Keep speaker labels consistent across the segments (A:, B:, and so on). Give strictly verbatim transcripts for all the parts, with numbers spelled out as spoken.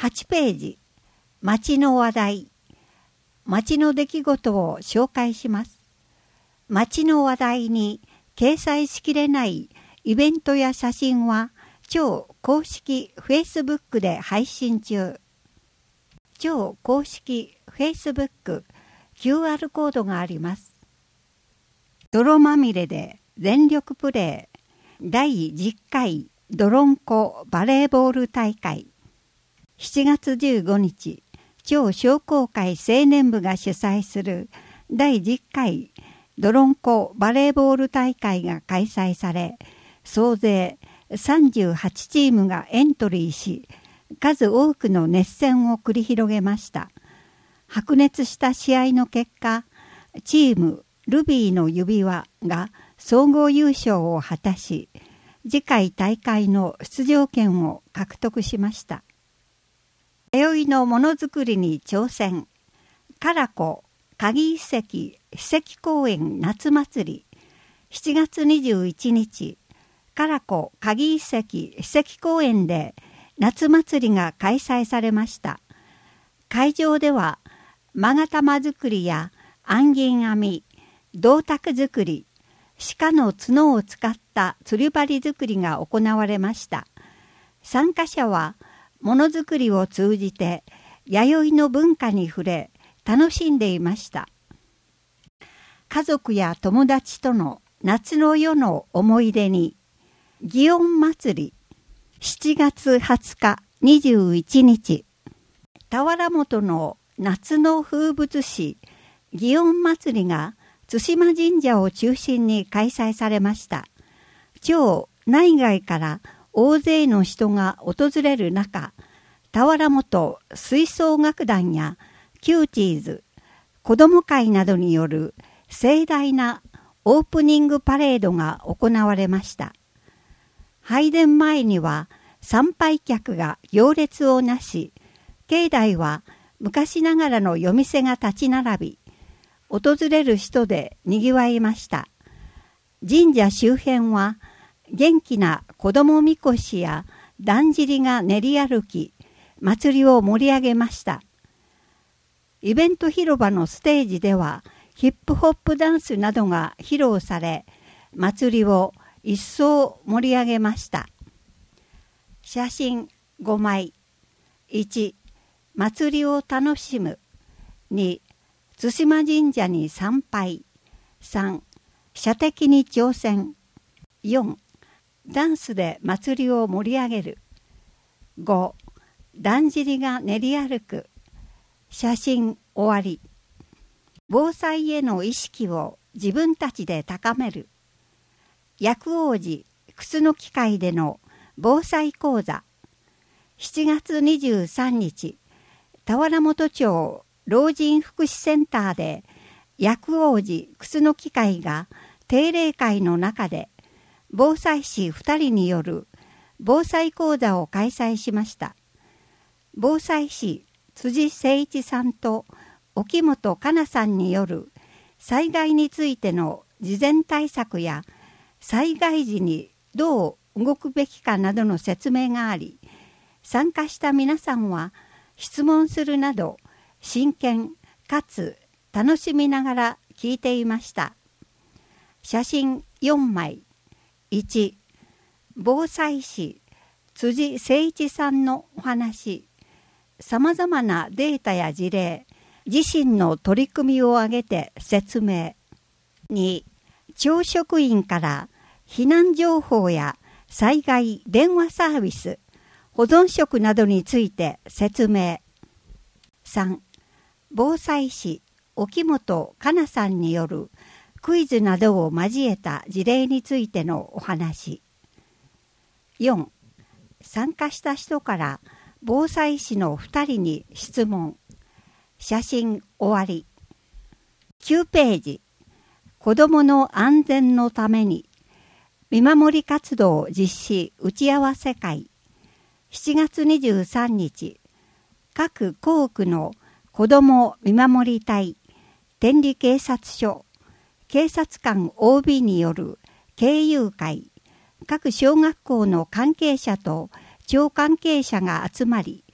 A: はちページ、町の話題。町の出来事を紹介します。町の話題に掲載しきれないイベントや写真は超公式 Facebook で配信中。超公式 Facebook キューアール コードがあります。泥まみれで全力プレーだいじゅっかいどろんこバレーボール大会。しちがつじゅうごにち、超商工会青年部が主催するだいじゅっかいどろんこバレーボール大会が開催され、総勢さんじゅうはちチームがエントリーし、数多くの熱戦を繰り広げました。白熱した試合の結果、チームルビーの指輪が総合優勝を果たし、次回大会の出場権を獲得しました。弥生のものづくりに挑戦。唐子鍵遺跡史跡公園夏祭り。しちがつにじゅういちにち、唐子鍵遺跡史跡公園で夏祭りが開催されました。会場では勾玉作りや安銀編み、銅鐸作り、鹿の角を使った釣り針作りが行われました。参加者はものづくりを通じて弥生の文化に触れ楽しんでいました。家族や友達との夏の夜の思い出に、祇園祭り。しちがつはつかにじゅういちにち、田原本の夏の風物詩祇園祭りが対馬神社を中心に開催されました。町内外から大勢の人が訪れる中、田原本吹奏楽団やキューティーズ、子ども会などによる盛大なオープニングパレードが行われました。拝殿前には参拝客が行列をなし、境内は昔ながらの夜店が立ち並び、訪れる人でにぎわいました。神社周辺は元気な子どもみこしやだんじりが練り歩き、祭りを盛り上げました。イベント広場のステージではヒップホップダンスなどが披露され、祭りを一層盛り上げました。写真ごまい。いち、祭りを楽しむ。に、対馬神社に参拝。さん、射的に挑戦。よん、ダンスで祭りを盛り上げる。ご、だんじりが練り歩く。写真終わり。防災への意識を自分たちで高める。薬王寺楠木会での防災講座。しちがつにじゅうさんにち、田原本町老人福祉センターで薬王寺楠木会が定例会の中で防災士ふたりによる防災講座を開催しました。防災士辻誠一さんと沖本香奈さんによる災害についての事前対策や災害時にどう動くべきかなどの説明があり、参加した皆さんは質問するなど真剣かつ楽しみながら聞いていました。写真よんまい。いち、防災士辻誠一さんのお話。さまざまなデータや事例、自身の取り組みを挙げて説明。に、町職員から避難情報や災害電話サービス、保存食などについて説明。さん、防災士沖本香奈さんによるクイズなどを交えた事例についてのお話。よん、参加した人から防災士のふたりに質問。写真終わり。きゅうページ。子どもの安全のために見守り活動実施打ち合わせ会。しちがつにじゅうさんにち、各校区の子ども見守り隊、天理警察署、警察官 オービー による経由会、各小学校の関係者と町関係者が集まり、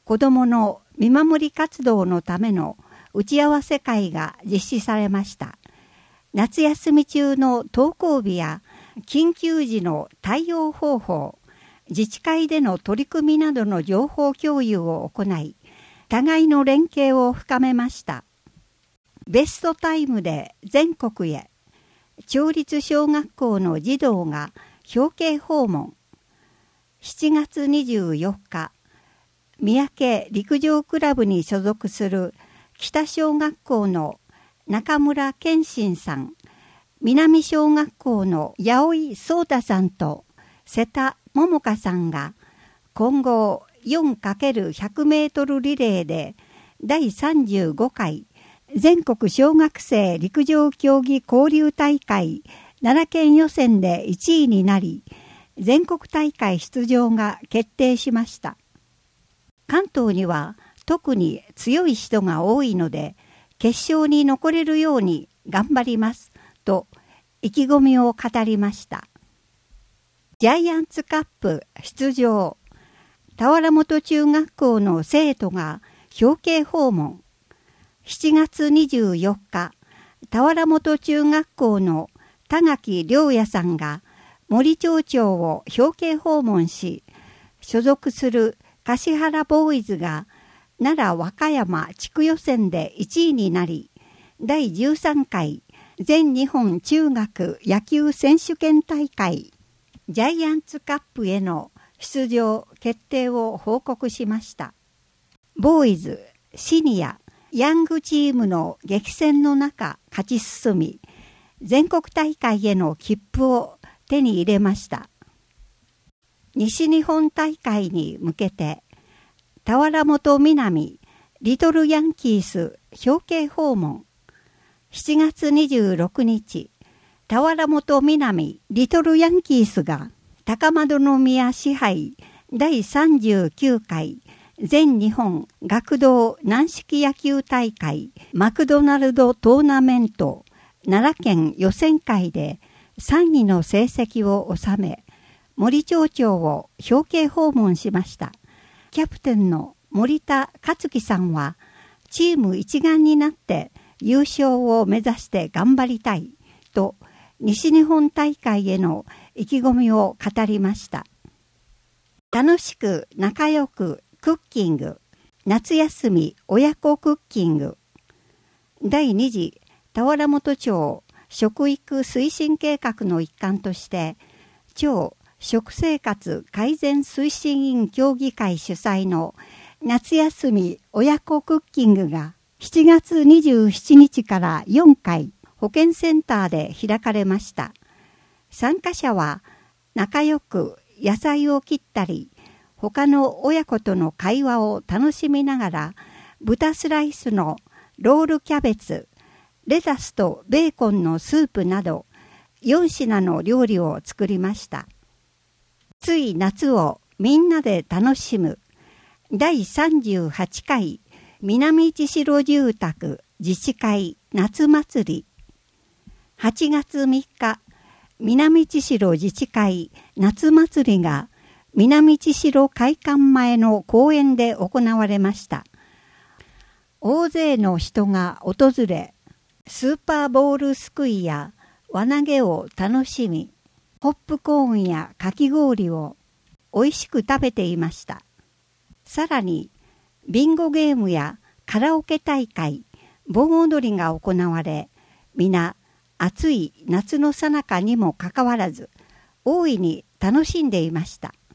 A: 子どもの見守り活動のための打ち合わせ会が実施されました。夏休み中の登校日や緊急時の対応方法、自治会での取り組みなどの情報共有を行い、互いの連携を深めました。ベストタイムで全国へ、町立小学校の児童が表敬訪問。しちがつにじゅうよっか、三宅陸上クラブに所属する北小学校の中村健信さん、南小学校の八尾壮太さんと瀬田桃香さんが混合 よんかけるひゃく メートルリレーでだいさんじゅうごかい全国小学生陸上競技交流大会奈良県予選でいちいになり、全国大会出場が決定しました。関東には特に強い人が多いので、決勝に残れるように頑張りますと意気込みを語りました。ジャイアンツカップ出場。田原本中学校の生徒が表敬訪問。しちがつにじゅうよっか、田原本中学校の田垣良也さんが森町長を表敬訪問し、所属する橿原ボーイズが奈良和歌山地区予選でいちいになり、だいじゅうさんかい全日本中学野球選手権大会ジャイアンツカップへの出場決定を報告しました。ボーイズ、シニア、ヤングチームの激戦の中勝ち進み、全国大会への切符を手に入れました。西日本大会に向けて、田原本南リトルヤンキース表敬訪問。しちがつにじゅうろくにち、田原本南リトルヤンキースが高円宮支配だいさんじゅうきゅうかい全日本学童軟式野球大会マクドナルドトーナメント奈良県予選会でさんいの成績を収め、森町長を表敬訪問しました。キャプテンの森田克樹さんは、チーム一丸になって優勝を目指して頑張りたいと、西日本大会への意気込みを語りました。楽しく仲良くクッキング、夏休み親子クッキング。だいに次田原本町食育推進計画の一環として、町食生活改善推進委員協議会主催の夏休み親子クッキングがしちがつにじゅうしちにちからよんかい保健センターで開かれました。参加者は仲良く野菜を切ったり、他の親子との会話を楽しみながら、豚スライスのロールキャベツ、レタスとベーコンのスープなどよんしなの料理を作りました。つい夏をみんなで楽しむだいさんじゅうはちかい南千代住宅自治会夏祭り。はちがつみっか、南千代自治会夏祭りが南千代会館前の公園で行われました。大勢の人が訪れ、スーパーボールすくいや輪投げを楽しみ、ポップコーンやかき氷を美味しく食べていました。さらに、ビンゴゲームやカラオケ大会、盆踊りが行われ、皆暑い夏の最中にもかかわらず、大いに楽しんでいました。